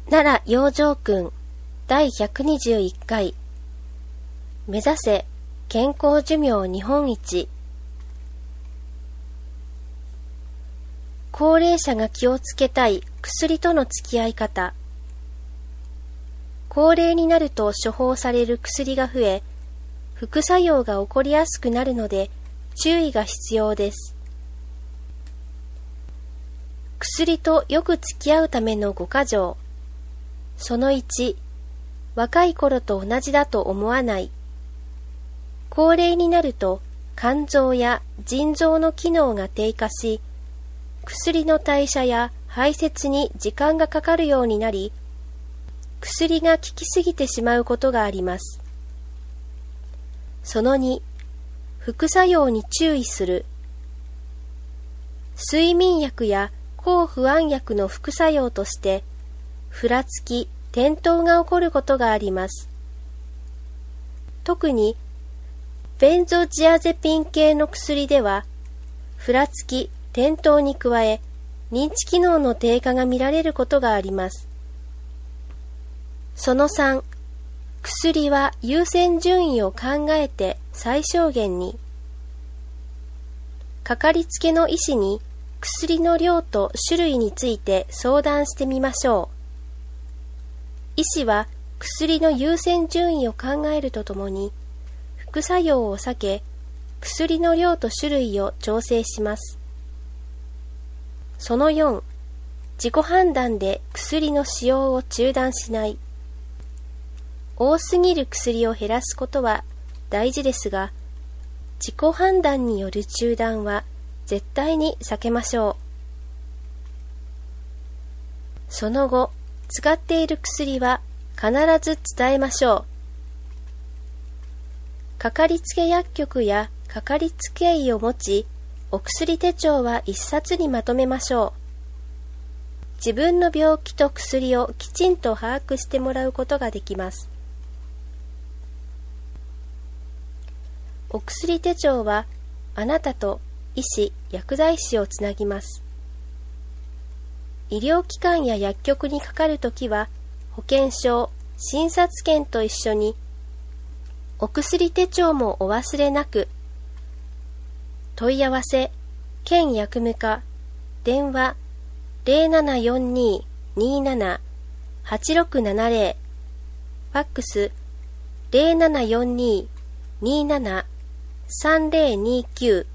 奈良養生訓第121回目指せ健康寿命日本一。高齢者が気をつけたい薬との付き合い方。高齢になると処方される薬が増え、副作用が起こりやすくなるので注意が必要です。薬とよく付き合うための5か条。その1、若い頃と同じだと思わない。高齢になると肝臓や腎臓の機能が低下し、薬の代謝や排泄に時間がかかるようになり、薬が効きすぎてしまうことがあります。その2、副作用に注意する。睡眠薬や抗不安薬の副作用として、ふらつき、転倒が起こることがあります。特に、ベンゾジアゼピン系の薬では、ふらつき、転倒に加え、認知機能の低下が見られることがあります。その3、薬は優先順位を考えて最小限に。かかりつけの医師に薬の量と種類について相談してみましょう。医師は薬の優先順位を考えるとともに、副作用を避け、薬の量と種類を調整します。その4、自己判断で薬の使用を中断しない。多すぎる薬を減らすことは大事ですが、自己判断による中断は絶対に避けましょう。その後、使っている薬は必ず伝えましょう。かかりつけ薬局やかかりつけ医を持ち、お薬手帳は一冊にまとめましょう。自分の病気と薬をきちんと把握してもらうことができます。お薬手帳はあなたと医師・薬剤師をつなぎます。医療機関や薬局にかかるときは、保険証、診察券と一緒に、お薬手帳もお忘れなく。問い合わせ、県薬務課、電話、0742-27-8670、ファックス、0742-27-3029